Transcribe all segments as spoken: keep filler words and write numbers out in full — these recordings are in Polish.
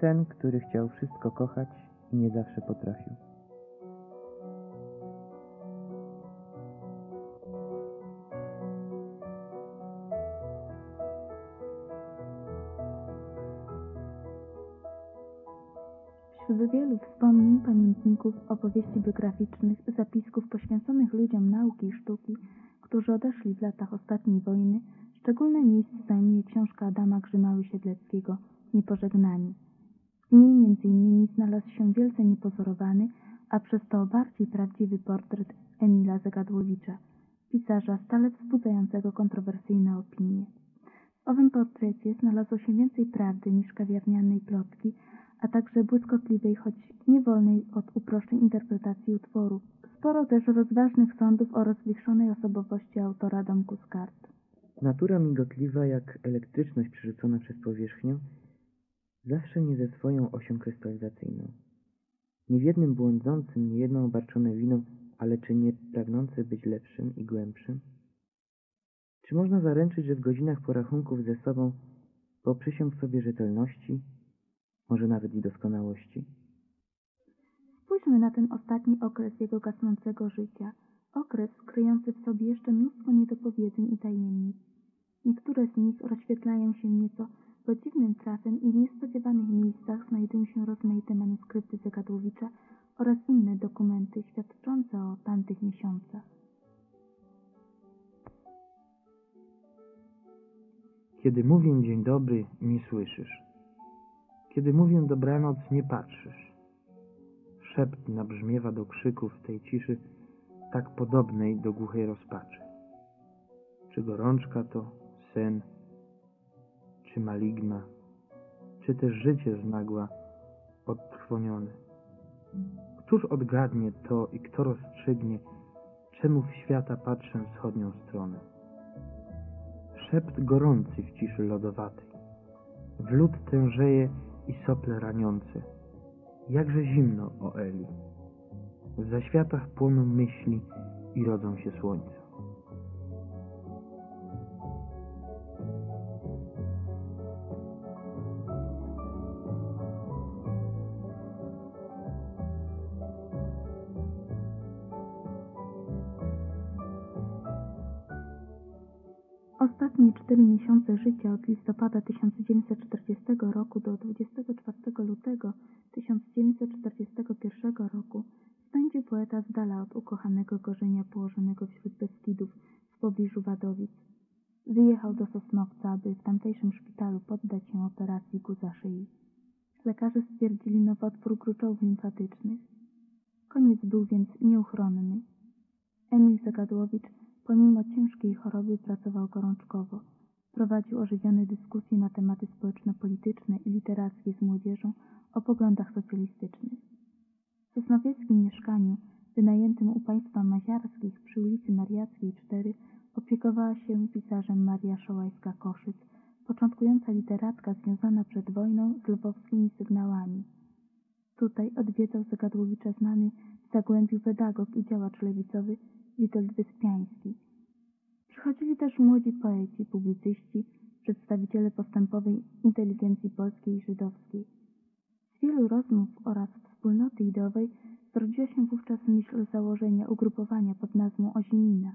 ten, który chciał wszystko kochać i nie zawsze potrafił. Wśród wielu wspomnień, pamiętników, opowieści biograficznych, zapisków poświęconych ludziom nauki i sztuki, którzy odeszli w latach ostatniej wojny, szczególne miejsce zajmuje książka Adama Grzymały-Siedleckiego „Niepożegnani”. W niej między innymi znalazł się wielce niepozorowany, a przez to bardziej prawdziwy portret Emila Zegadłowicza, pisarza stale wzbudzającego kontrowersyjne opinie. W owym portrecie znalazło się więcej prawdy niż kawiarnianej plotki, a także błyskotliwej, choć nie wolnej od uproszczeń interpretacji utworu. Sporo też rozważnych sądów o rozwichrzonej osobowości autora domku z kart. Natura migotliwa jak elektryczność przerzucona przez powierzchnię, zawsze nie ze swoją osią krystalizacyjną. Nie w jednym błądzącym, nie jedną obarczone winą, ale czy nie pragnące być lepszym i głębszym? Czy można zaręczyć, że w godzinach porachunków ze sobą poprzysiąg sobie rzetelności, może nawet i doskonałości? Spójrzmy na ten ostatni okres jego gasnącego życia. Okres kryjący w sobie jeszcze mnóstwo niedopowiedzeń i tajemnic. Niektóre z nich rozświetlają się nieco, bo dziwnym trafem i w niespodziewanych miejscach znajdują się rozmaite manuskrypty Zegadłowicza oraz inne dokumenty świadczące o tamtych miesiącach. Kiedy mówię dzień dobry, nie słyszysz. Kiedy mówię dobranoc, nie patrzysz. Szept nabrzmiewa do krzyków tej ciszy, tak podobnej do głuchej rozpaczy. Czy gorączka to, sen, czy maligna, czy też życie znagła, odtrwonione. Któż odgadnie to i kto rozstrzygnie, czemu w świata patrzę wschodnią stronę? Szept gorący w ciszy lodowatej, w lód tężeje i sople raniące. Jakże zimno, o Eli. W zaświatach płoną myśli i rodzą się słońca. Ostatnie cztery miesiące życia od listopada tysiąc dziewięćset czterdziestego roku do dwudziestego czwartego lutego tysiąc dziewięćset czterdziestego pierwszego roku spędził poeta z dala od ukochanego korzenia położonego wśród Beskidów w pobliżu Wadowic. Wyjechał do Sosnowca, aby w tamtejszym szpitalu poddać się operacji guza szyi. Lekarze stwierdzili nowotwór gruczołów limfatycznych. Koniec był więc nieuchronny. Emil Zegadłowicz pomimo ciężkiej choroby pracował gorączkowo. Prowadził ożywione dyskusje na tematy społeczno-polityczne i literackie z młodzieżą o poglądach socjalistycznych. W sosnowieckim mieszkaniu, wynajętym u państwa Maziarskich przy ulicy Mariackiej cztery, opiekowała się pisarzem Maria Szołajska-Koszyc, początkująca literatka związana przed wojną z lwowskimi sygnałami. Tutaj odwiedzał Zegadłowicza znany w Zagłębiu pedagog i działacz lewicowy Witold Wyspiański. Przychodzili też młodzi poeci, publicyści, przedstawiciele postępowej inteligencji polskiej i żydowskiej. Z wielu rozmów oraz wspólnoty ideowej zrodziła się wówczas myśl założenia ugrupowania pod nazwą Ozimina.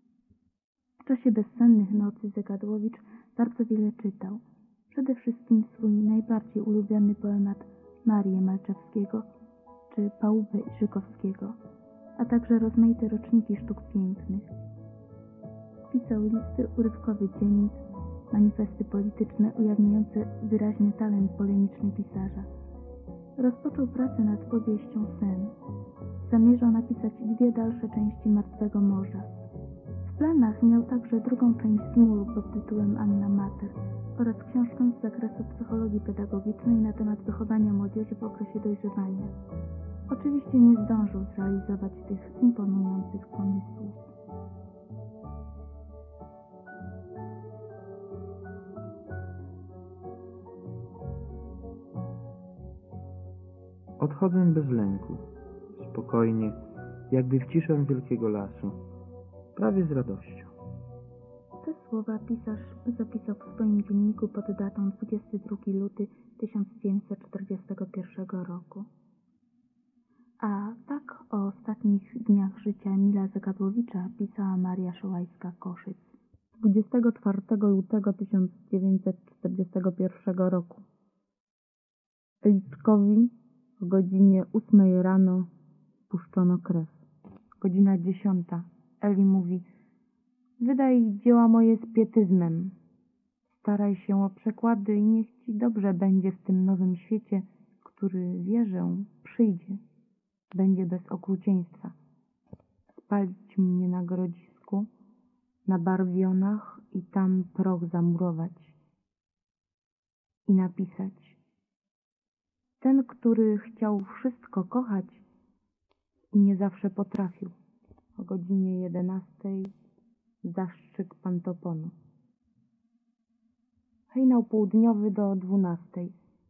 W czasie bezsennych nocy Zegadłowicz bardzo wiele czytał. Przede wszystkim swój najbardziej ulubiony poemat Marię Malczewskiego czy Pałubę Żykowskiego, a także rozmaite roczniki sztuk pięknych. Pisał listy urywkowych dziennik, manifesty polityczne ujawniające wyraźny talent polemiczny pisarza. Rozpoczął pracę nad powieścią Sen. Zamierzał napisać dwie dalsze części Martwego Morza. W planach miał także drugą część Zmuru pod tytułem Anna Mater oraz książkę z zakresu psychologii pedagogicznej na temat wychowania młodzieży w okresie dojrzewania. Oczywiście nie zdążył zrealizować tych imponujących pomysłów. Odchodzę bez lęku, spokojnie, jakby w ciszę wielkiego lasu, prawie z radością. Te słowa pisarz zapisał w swoim dzienniku pod datą dwudziestego drugiego lutego tysiąc dziewięćset czterdziestego pierwszego roku. A tak o ostatnich dniach życia Emila Zagadłowicza pisała Maria Szołajska-Koszyc. dwudziestego czwartego lutego tysiąc dziewięćset czterdziestego pierwszego roku. Liczkowi o godzinie ósmej rano puszczono krew. Godzina dziesiąta. Eli mówi: wydaj dzieła moje z pietyzmem. Staraj się o przekłady i niech ci dobrze będzie w tym nowym świecie, który, wierzę, przyjdzie. Będzie bez okrucieństwa. Spalić mnie na grodzisku, na barwionach i tam proch zamurować. I napisać: ten, który chciał wszystko kochać i nie zawsze potrafił. O godzinie jedenastej zastrzyk pantoponu. Hejnał południowy do dwunastej.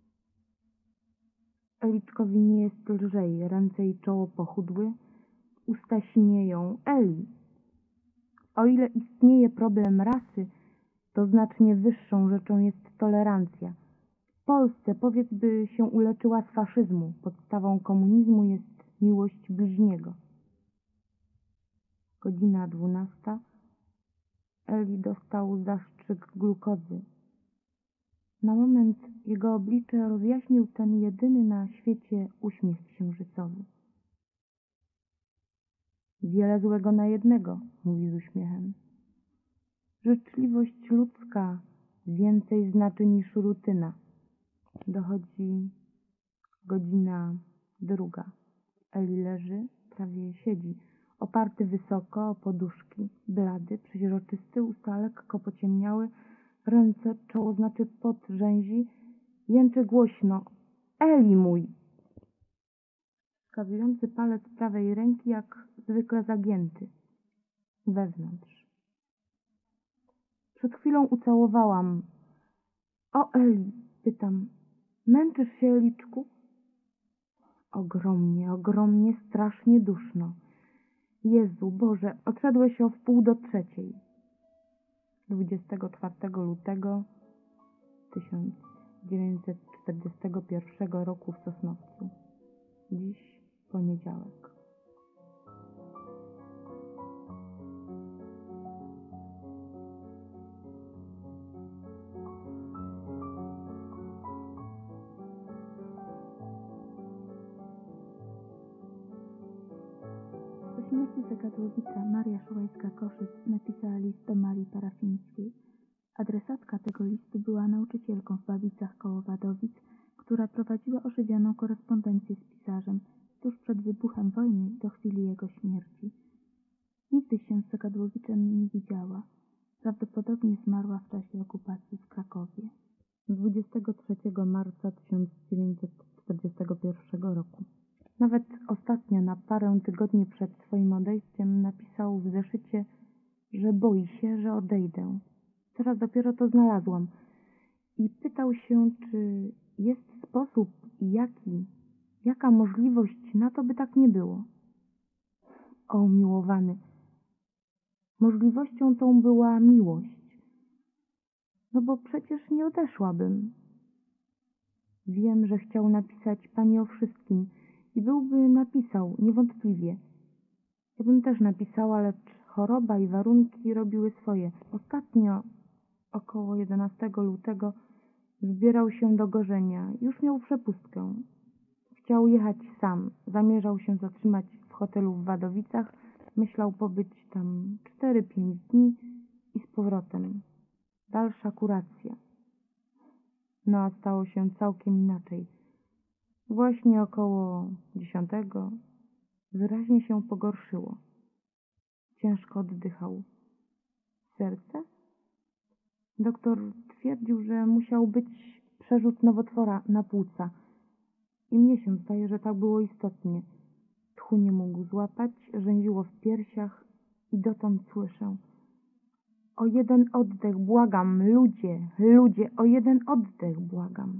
Eliczkowi nie jest lżej, ręce i czoło pochudły, usta sinieją. Eli! O ile istnieje problem rasy, to znacznie wyższą rzeczą jest tolerancja. W Polsce, powiedz, by się uleczyła z faszyzmu. Podstawą komunizmu jest miłość bliźniego. Godzina dwunasta. Eli dostał zastrzyk glukozy. Na moment jego oblicze rozjaśnił ten jedyny na świecie uśmiech księżycowy. Wiele złego na jednego, mówi z uśmiechem. Życzliwość ludzka więcej znaczy niż rutyna. Dochodzi godzina druga. Eli leży, prawie siedzi, oparty wysoko o poduszki, blady, przeźroczysty, usta lekko pociemniały, ręce, czoło znaczy pot rzęzi, jęczy głośno: Eli mój! Wskazujący palec prawej ręki jak zwykle zagięty. Wewnątrz. Przed chwilą ucałowałam. O Eli, pytam, męczysz się, Eliczku? Ogromnie, ogromnie, strasznie duszno. Jezu, Boże, odszedłeś o wpół do trzeciej. dwudziestego czwartego lutego tysiąc dziewięćset czterdziestego pierwszego roku w Sosnowcu. Dziś poniedziałek. Po śmierci Zagadłowicza Maria Szołajska-Koszyc napisała list do Marii Parafińskiej. Adresatka tego listu była nauczycielką w Babicach koło Wadowic, która prowadziła ożywioną korespondencję z pisarzem tuż przed wybuchem wojny do chwili jego śmierci. Nigdy się z Zagadłowiczem nie widziała. Prawdopodobnie zmarła w czasie okupacji w Krakowie. dwudziestego trzeciego marca tysiąc dziewięćset czterdziestego pierwszego roku. Nawet ostatnio, na parę tygodni przed swoim odejściem, napisał w zeszycie, że boi się, że odejdę. Teraz dopiero to znalazłam. I pytał się, czy jest sposób i jaki, jaka możliwość na to, by tak nie było. O, umiłowany! Możliwością tą była miłość. No bo przecież nie odeszłabym. Wiem, że chciał napisać pani o wszystkim i byłby napisał, niewątpliwie. Ja bym też napisała, lecz choroba i warunki robiły swoje. Ostatnio, około jedenastego lutego, zbierał się do Gorzenia. Już miał przepustkę. Chciał jechać sam. Zamierzał się zatrzymać w hotelu w Wadowicach. Myślał pobyć tam cztery pięć dni i z powrotem. Dalsza kuracja. No a stało się całkiem inaczej. Właśnie około dziesiątego wyraźnie się pogorszyło. Ciężko oddychał. Serce? Doktor twierdził, że musiał być przerzut nowotwora na płuca. I mnie się zdaje, że tak było istotnie. Tchu nie mógł złapać, rzęziło w piersiach i dotąd słyszę: o jeden oddech, błagam, ludzie, ludzie, o jeden oddech, błagam.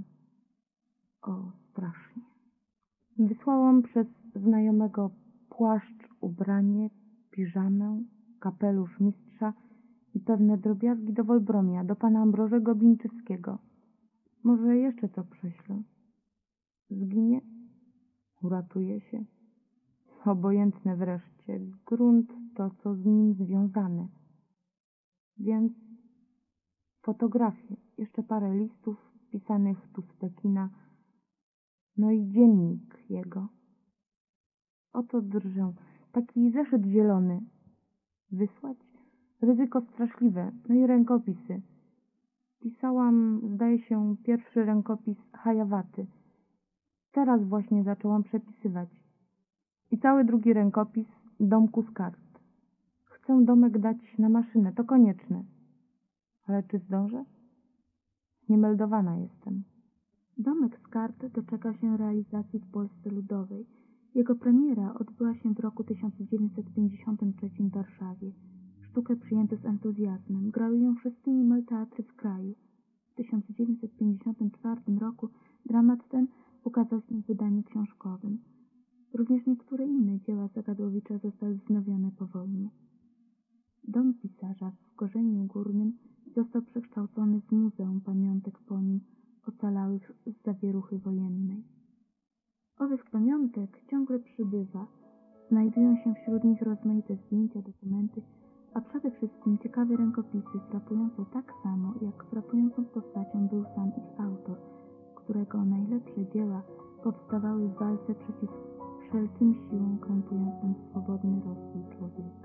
O, strasznie. Wysłałam przez znajomego płaszcz, ubranie, piżamę, kapelusz mistrza i pewne drobiazgi do Wolbromia, do pana Ambrożego Bińczewskiego. Może jeszcze co prześlę. Zginie? Uratuje się. Obojętne wreszcie. Grunt to, co z nim związane. Więc fotografie, jeszcze parę listów pisanych tu z Pekina, no i dziennik jego. Oto drżę. Taki zeszyt zielony. Wysłać? Ryzyko straszliwe. No i rękopisy. Pisałam, zdaje się, pierwszy rękopis Hajawaty. Teraz właśnie zaczęłam przepisywać. I cały drugi rękopis domku z kart. Chcę domek dać na maszynę, to konieczne. Ale czy zdążę? Niemeldowana jestem. Domek z kart doczeka się realizacji w Polsce Ludowej. Jego premiera odbyła się w roku tysiąc dziewięćset pięćdziesiątym trzecim w Warszawie. Sztukę przyjęto z entuzjazmem. Grały ją wszystkie niemal teatry w kraju. W tysiąc dziewięćset pięćdziesiątym czwartym roku dramat ten ukazał się w wydaniu książkowym. Również niektóre inne dzieła Zagadłowicza zostały wznowione po wojnie. Dom pisarza w Korzeniu Górnym został przekształcony w Muzeum Pamiątek po nim ocalałych z zawieruchy wojennej. Owych pamiątek ciągle przybywa. Znajdują się wśród nich rozmaite zdjęcia, dokumenty, a przede wszystkim ciekawe rękopisy, frapujące tak samo, jak frapującą postacią był sam ich autor, którego najlepsze dzieła powstawały w walce przeciw wszelkim siłom krępującym swobodny rozwój człowieka.